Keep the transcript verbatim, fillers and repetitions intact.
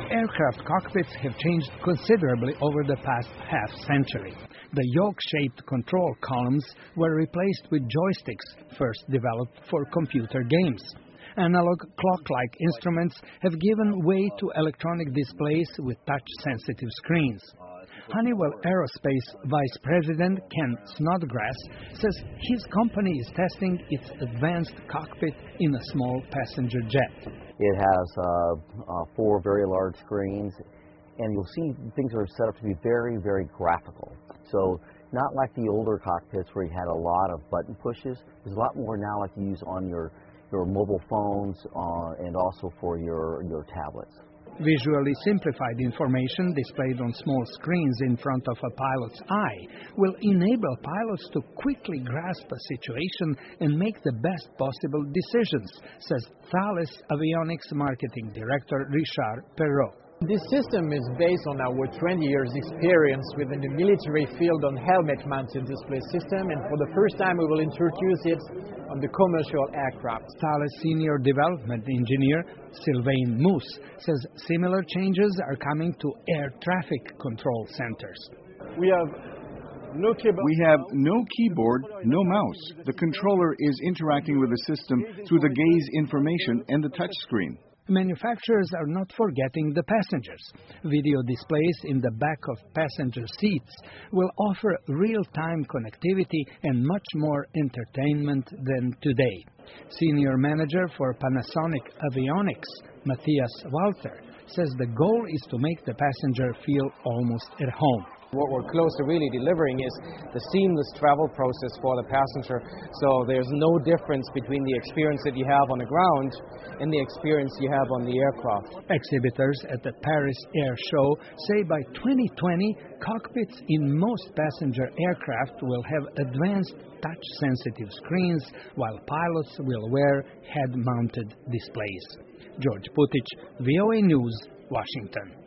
Aircraft cockpits have changed considerably over the past half-century. The yoke-shaped control columns were replaced with joysticks, first developed for computer games. Analog clock-like instruments have given way to electronic displays with touch-sensitive screens. Honeywell Aerospace Vice President Ken Snodgrass says his company is testing its advanced cockpit in a small passenger jet. It has uh, uh, four very large screens, and you'll see things are set up to be very, very graphical. So not like the older cockpits where you had a lot of button pushes. There's a lot more now like you use on your, your mobile phones uh, and also for your, your tablets. Visually simplified information displayed on small screens in front of a pilot's eye will enable pilots to quickly grasp a situation and make the best possible decisions, says Thales Avionics Marketing Director Richard Perrault. This system is based on our twenty years experience within the military field on helmet-mounted display system, and for the first time we will introduce it on the commercial aircraft. Thales Senior Development Engineer Sylvain Mousse says similar changes are coming to air traffic control centers. We have no keyboard. We have no keyboard, no mouse. The controller is interacting with the system through the gaze information and the touch screen. Manufacturers are not forgetting the passengers. Video displays in the back of passenger seats will offer real-time connectivity and much more entertainment than today. Senior Manager for Panasonic Avionics, Matthias Walter, says the goal is to make the passenger feel almost at home. What we're close to really delivering is the seamless travel process for the passenger, so there's no difference between the experience that you have on the ground and the experience you have on the aircraft. Exhibitors at the Paris Air Show say by twenty twenty, cockpits in most passenger aircraft will have advanced touch-sensitive screens, while pilots will wear head-mounted displays. George Putich, V O A News, Washington.